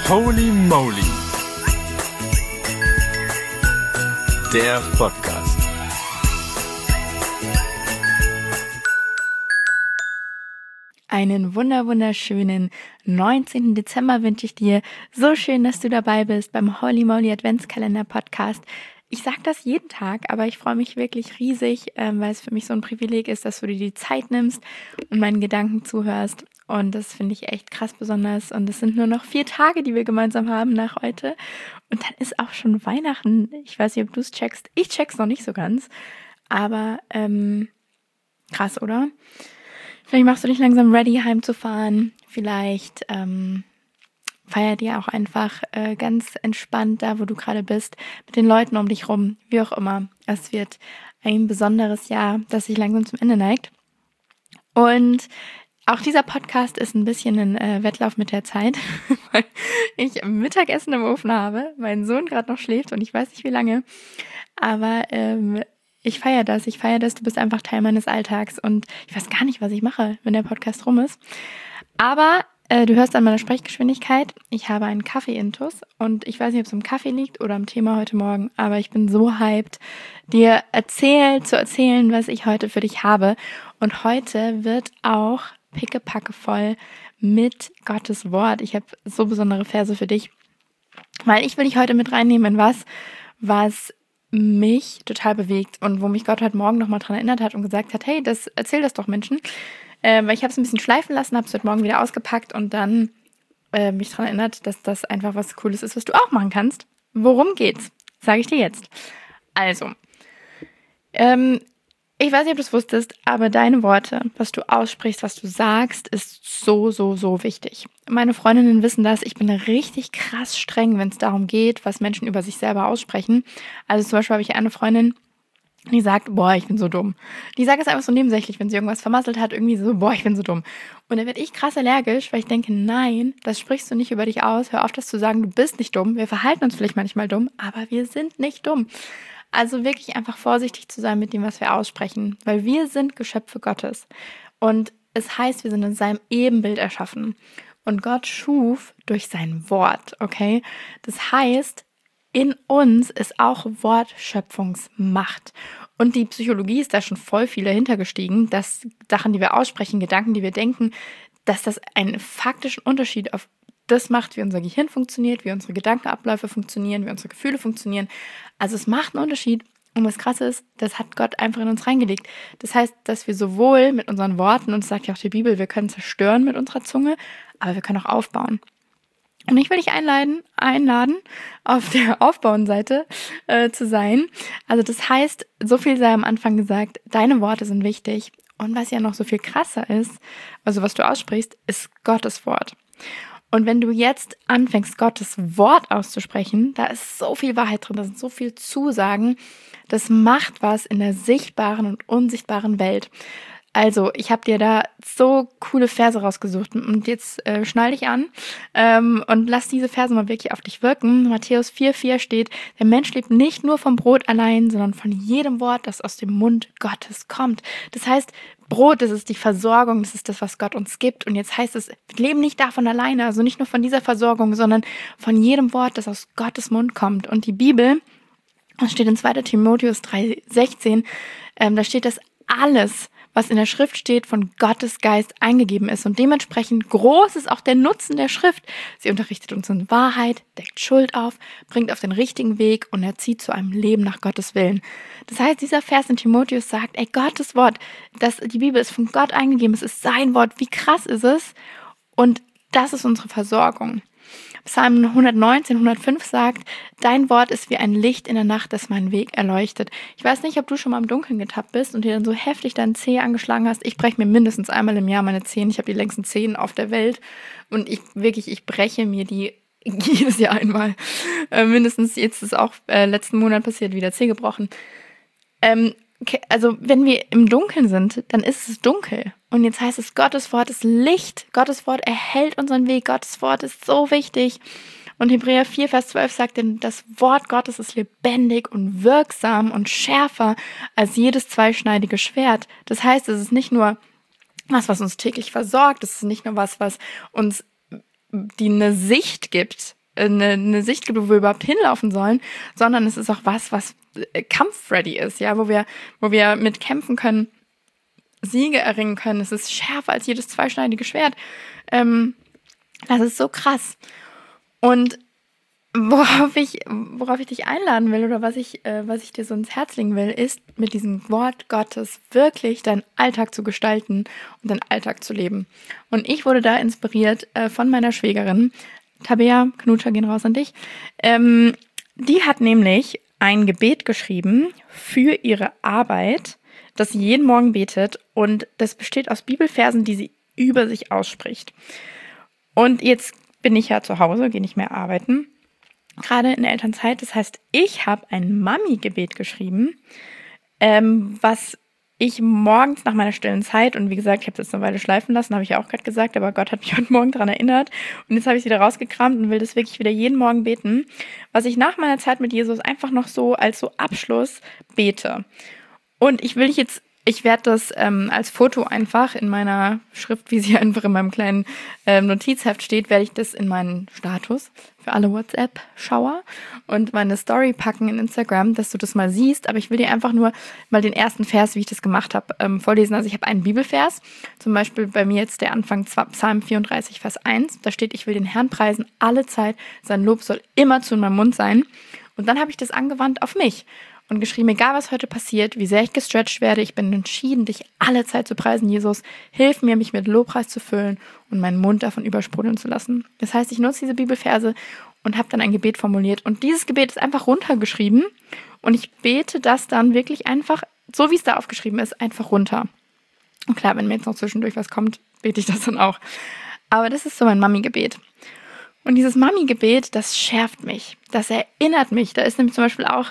Holy Moly, der Podcast. Einen wunderschönen 19. Dezember wünsche ich dir. So schön, dass du dabei bist beim Holy Moly Adventskalender Podcast. Ich sage das jeden Tag, aber ich freue mich wirklich riesig, weil es für mich so ein Privileg ist, dass du dir die Zeit nimmst und meinen Gedanken zuhörst. Und das finde ich echt krass besonders. Und es sind nur noch 4 Tage, die wir gemeinsam haben nach heute. Und dann ist auch schon Weihnachten. Ich weiß nicht, ob du es checkst. Ich check's noch nicht so ganz. Aber krass, oder? Vielleicht machst du dich langsam ready, heimzufahren. Vielleicht feiert ihr auch einfach ganz entspannt da, wo du gerade bist, mit den Leuten um dich rum, wie auch immer. Es wird ein besonderes Jahr, das sich langsam zum Ende neigt. Und auch dieser Podcast ist ein bisschen ein Wettlauf mit der Zeit, weil ich Mittagessen im Ofen habe, mein Sohn gerade noch schläft und ich weiß nicht wie lange, aber ich feiere das, du bist einfach Teil meines Alltags und ich weiß gar nicht, was ich mache, wenn der Podcast rum ist. Aber du hörst an meiner Sprechgeschwindigkeit, ich habe einen Kaffee-Intus und ich weiß nicht, ob es am Kaffee liegt oder am Thema heute Morgen, aber ich bin so hyped, dir zu erzählen, was ich heute für dich habe. Und heute wird auch pickepacke voll mit Gottes Wort. Ich habe so besondere Verse für dich, weil ich will dich heute mit reinnehmen in was mich total bewegt und wo mich Gott heute Morgen nochmal dran erinnert hat und gesagt hat, hey, erzähl das doch Menschen. Weil ich habe es ein bisschen schleifen lassen, habe es heute Morgen wieder ausgepackt und dann mich daran erinnert, dass das einfach was Cooles ist, was du auch machen kannst. Worum geht's? Sage ich dir jetzt. Also, ich weiß nicht, ob du es wusstest, aber deine Worte, was du aussprichst, was du sagst, ist so wichtig. Meine Freundinnen wissen das, ich bin richtig krass streng, wenn es darum geht, was Menschen über sich selber aussprechen. Also zum Beispiel habe ich eine Freundin, die sagt, boah, ich bin so dumm. Die sagt es einfach so nebensächlich, wenn sie irgendwas vermasselt hat, irgendwie so, boah, ich bin so dumm. Und dann werde ich krass allergisch, weil ich denke, nein, das sprichst du nicht über dich aus. Hör auf, das zu sagen, du bist nicht dumm. Wir verhalten uns vielleicht manchmal dumm, aber wir sind nicht dumm. Also wirklich einfach vorsichtig zu sein mit dem, was wir aussprechen, weil wir sind Geschöpfe Gottes. Und es heißt, wir sind in seinem Ebenbild erschaffen. Und Gott schuf durch sein Wort, okay? Das heißt, in uns ist auch Wortschöpfungsmacht. Und die Psychologie ist da schon voll viel dahinter gestiegen, dass Sachen, die wir aussprechen, Gedanken, die wir denken, dass das einen faktischen Unterschied auf das macht, wie unser Gehirn funktioniert, wie unsere Gedankenabläufe funktionieren, wie unsere Gefühle funktionieren. Also es macht einen Unterschied. Und was krass ist, das hat Gott einfach in uns reingelegt. Das heißt, dass wir sowohl mit unseren Worten, und das sagt ja auch die Bibel, wir können zerstören mit unserer Zunge, aber wir können auch aufbauen. Und ich will dich einladen, auf der Aufbauenseite zu sein. Also das heißt, so viel sei am Anfang gesagt, deine Worte sind wichtig. Und was ja noch so viel krasser ist, also was du aussprichst, ist Gottes Wort. Und wenn du jetzt anfängst, Gottes Wort auszusprechen, da ist so viel Wahrheit drin, da sind so viel Zusagen, das macht was in der sichtbaren und unsichtbaren Welt. Also, ich habe dir da so coole Verse rausgesucht und jetzt schnall dich an und lass diese Verse mal wirklich auf dich wirken. Matthäus 4,4 steht, der Mensch lebt nicht nur vom Brot allein, sondern von jedem Wort, das aus dem Mund Gottes kommt. Das heißt, Brot, das ist die Versorgung, das ist das, was Gott uns gibt. Und jetzt heißt es, wir leben nicht davon alleine, also nicht nur von dieser Versorgung, sondern von jedem Wort, das aus Gottes Mund kommt. Und die Bibel, das steht in 2. Timotheus 3,16, da steht, dass alles, was in der Schrift steht, von Gottes Geist eingegeben ist. Und dementsprechend groß ist auch der Nutzen der Schrift. Sie unterrichtet uns in Wahrheit, deckt Schuld auf, bringt auf den richtigen Weg und erzieht zu einem Leben nach Gottes Willen. Das heißt, dieser Vers in Timotheus sagt, Gottes Wort, die Bibel ist von Gott eingegeben, es ist sein Wort. Wie krass ist es? Und das ist unsere Versorgung. Psalm 119, 105 sagt, dein Wort ist wie ein Licht in der Nacht, das meinen Weg erleuchtet. Ich weiß nicht, ob du schon mal im Dunkeln getappt bist und dir dann so heftig deinen Zeh angeschlagen hast. Ich breche mir mindestens einmal im Jahr meine Zehen. Ich habe die längsten Zehen auf der Welt und ich breche mir die jedes Jahr einmal. Mindestens, jetzt ist auch letzten Monat passiert, wieder Zeh gebrochen. Also wenn wir im Dunkeln sind, dann ist es dunkel. Und jetzt heißt es, Gottes Wort ist Licht. Gottes Wort erhellt unseren Weg. Gottes Wort ist so wichtig. Und Hebräer 4, Vers 12 sagt, denn das Wort Gottes ist lebendig und wirksam und schärfer als jedes zweischneidige Schwert. Das heißt, es ist nicht nur was uns täglich versorgt. Es ist nicht nur was uns die eine Sicht gibt, eine Sicht gibt, wo wir überhaupt hinlaufen sollen, sondern es ist auch was kampfready ist, ja, wo wir mit kämpfen können, Siege erringen können. Es ist schärfer als jedes zweischneidige Schwert. Das ist so krass. Und worauf ich dich einladen will oder was ich dir so ins Herz legen will, ist, mit diesem Wort Gottes wirklich deinen Alltag zu gestalten und deinen Alltag zu leben. Und ich wurde da inspiriert von meiner Schwägerin, Tabea, Knutscher gehen raus an dich. Die hat nämlich ein Gebet geschrieben für ihre Arbeit, das sie jeden Morgen betet, und das besteht aus Bibelversen, die sie über sich ausspricht. Und jetzt bin ich ja zu Hause, gehe nicht mehr arbeiten, gerade in der Elternzeit. Das heißt, ich habe ein Mami-Gebet geschrieben, was ich morgens nach meiner stillen Zeit, und wie gesagt, ich habe das eine Weile schleifen lassen, habe ich ja auch gerade gesagt, aber Gott hat mich heute Morgen daran erinnert und jetzt habe ich es wieder rausgekramt und will das wirklich wieder jeden Morgen beten, was ich nach meiner Zeit mit Jesus einfach noch so als so Abschluss bete. Und ich werde das als Foto einfach in meiner Schrift, wie sie einfach in meinem kleinen Notizheft steht, werde ich das in meinen Status für alle WhatsApp-Schauer und meine Story packen in Instagram, dass du das mal siehst. Aber ich will dir einfach nur mal den ersten Vers, wie ich das gemacht habe, vorlesen. Also ich habe einen Bibelvers, zum Beispiel bei mir jetzt der Anfang Psalm 34, Vers 1. Da steht, ich will den Herrn preisen alle Zeit, sein Lob soll immer zu meinem Mund sein. Und dann habe ich das angewandt auf mich und geschrieben, egal was heute passiert, wie sehr ich gestretcht werde, ich bin entschieden, dich alle Zeit zu preisen, Jesus. Hilf mir, mich mit Lobpreis zu füllen und meinen Mund davon übersprudeln zu lassen. Das heißt, ich nutze diese Bibelverse und habe dann ein Gebet formuliert. Und dieses Gebet ist einfach runtergeschrieben und ich bete das dann wirklich einfach, so wie es da aufgeschrieben ist, einfach runter. Und klar, wenn mir jetzt noch zwischendurch was kommt, bete ich das dann auch. Aber das ist so mein Mami-Gebet. Und dieses Mami-Gebet, das schärft mich, das erinnert mich. Da ist nämlich zum Beispiel auch,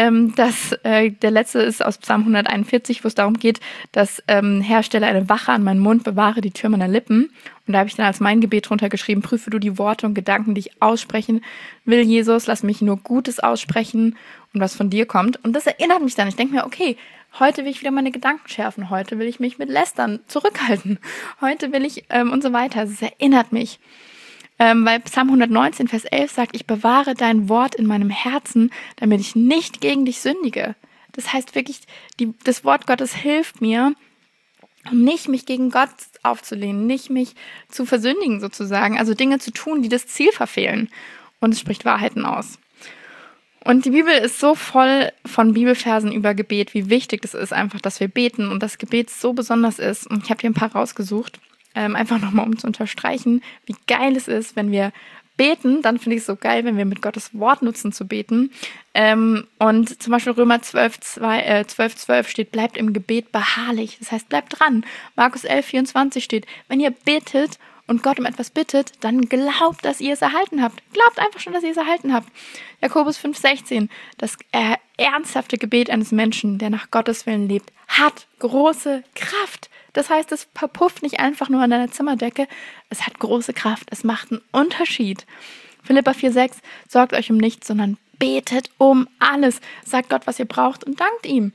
der letzte ist aus Psalm 141, wo es darum geht, dass Herr, stelle eine Wache an meinen Mund, bewahre die Tür meiner Lippen. Und da habe ich dann als mein Gebet drunter geschrieben, prüfe du die Worte und Gedanken, die ich aussprechen will, Jesus, lass mich nur Gutes aussprechen und was von dir kommt. Und das erinnert mich dann. Ich denke mir, okay, heute will ich wieder meine Gedanken schärfen, heute will ich mich mit Lästern zurückhalten, heute will ich und so weiter. Es erinnert mich. Weil Psalm 119, Vers 11 sagt, ich bewahre dein Wort in meinem Herzen, damit ich nicht gegen dich sündige. Das heißt wirklich, das Wort Gottes hilft mir, um nicht mich gegen Gott aufzulehnen, nicht mich zu versündigen sozusagen, also Dinge zu tun, die das Ziel verfehlen. Und es spricht Wahrheiten aus. Und die Bibel ist so voll von Bibelversen über Gebet, wie wichtig es ist einfach, dass wir beten und das Gebet so besonders ist. Und ich habe hier ein paar rausgesucht. Einfach nochmal, um zu unterstreichen, wie geil es ist, wenn wir beten, dann finde ich es so geil, wenn wir mit Gottes Wort nutzen zu beten. Und zum Beispiel Römer 12,12 steht, bleibt im Gebet beharrlich. Das heißt, bleibt dran. Markus 11,24 steht, wenn ihr betet und Gott um etwas bittet, dann glaubt, dass ihr es erhalten habt. Glaubt einfach schon, dass ihr es erhalten habt. Jakobus 5,16, das ernsthafte Gebet eines Menschen, der nach Gottes Willen lebt, hat große Kraft. Das heißt, es verpufft nicht einfach nur an deiner Zimmerdecke, es hat große Kraft, es macht einen Unterschied. Philipper 4,6, sorgt euch um nichts, sondern betet um alles. Sagt Gott, was ihr braucht und dankt ihm.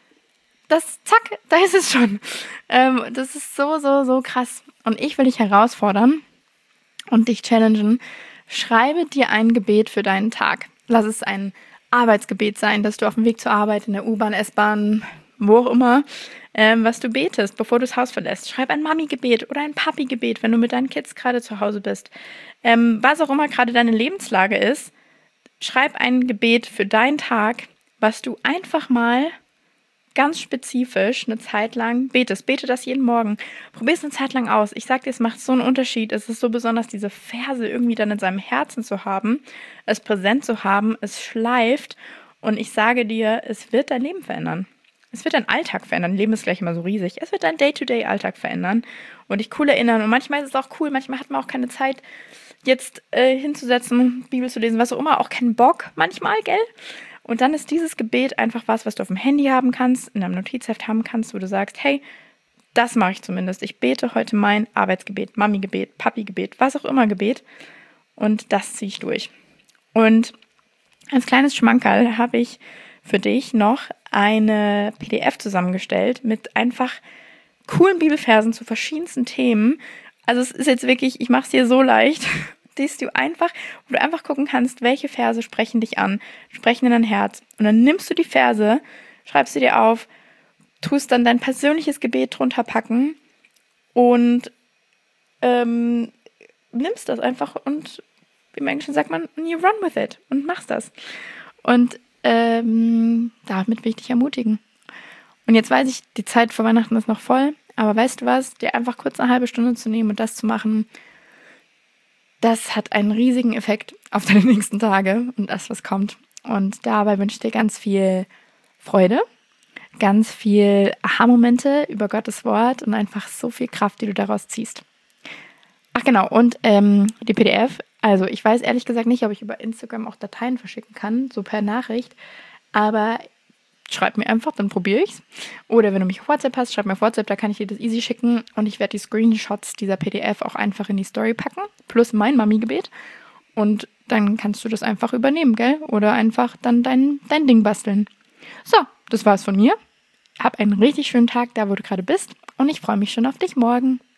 Zack, da ist es schon. Das ist so krass. Und ich will dich herausfordern und dich challengen. Schreibe dir ein Gebet für deinen Tag. Lass es ein Arbeitsgebet sein, dass du auf dem Weg zur Arbeit, in der U-Bahn, S-Bahn, wo auch immer, was du betest, bevor du das Haus verlässt. Schreib ein Mami-Gebet oder ein Papi-Gebet, wenn du mit deinen Kids gerade zu Hause bist. Was auch immer gerade deine Lebenslage ist, schreib ein Gebet für deinen Tag, was du einfach mal ganz spezifisch eine Zeit lang betest. Bete das jeden Morgen. Probier es eine Zeit lang aus. Ich sag dir, es macht so einen Unterschied. Es ist so besonders, diese Verse irgendwie dann in seinem Herzen zu haben, es präsent zu haben, es schleift und ich sage dir, es wird dein Leben verändern. Es wird deinen Alltag verändern. Leben ist gleich immer so riesig. Es wird deinen Day-to-Day-Alltag verändern und dich cool erinnern. Und manchmal ist es auch cool, manchmal hat man auch keine Zeit, jetzt hinzusetzen, Bibel zu lesen, was auch immer, auch keinen Bock manchmal, gell? Und dann ist dieses Gebet einfach was du auf dem Handy haben kannst, in deinem Notizheft haben kannst, wo du sagst, hey, das mache ich zumindest. Ich bete heute mein Arbeitsgebet, Mami-Gebet, Papi-Gebet, was auch immer Gebet. Und das ziehe ich durch. Und als kleines Schmankerl habe ich für dich noch eine PDF zusammengestellt mit einfach coolen Bibelversen zu verschiedensten Themen. Also es ist jetzt wirklich, ich mache es dir so leicht, wo du einfach gucken kannst, welche Verse sprechen dich an, sprechen in dein Herz. Und dann nimmst du die Verse, schreibst sie dir auf, tust dann dein persönliches Gebet drunter packen und nimmst das einfach und im Englischen sagt man, you run with it und machst das. Und damit will ich dich ermutigen. Und jetzt weiß ich, die Zeit vor Weihnachten ist noch voll, aber weißt du was, dir einfach kurz eine halbe Stunde zu nehmen und das zu machen, das hat einen riesigen Effekt auf deine nächsten Tage und das, was kommt. Und dabei wünsche ich dir ganz viel Freude, ganz viel Aha-Momente über Gottes Wort und einfach so viel Kraft, die du daraus ziehst. Ach genau, und die PDF, also ich weiß ehrlich gesagt nicht, ob ich über Instagram auch Dateien verschicken kann, so per Nachricht, aber schreib mir einfach, dann probiere ich's. Oder wenn du mich auf WhatsApp hast, schreib mir auf WhatsApp, da kann ich dir das easy schicken und ich werde die Screenshots dieser PDF auch einfach in die Story packen, plus mein Mami-Gebet und dann kannst du das einfach übernehmen, gell? Oder einfach dann dein Ding basteln. So, das war's von mir. Hab einen richtig schönen Tag da, wo du gerade bist und ich freue mich schon auf dich morgen.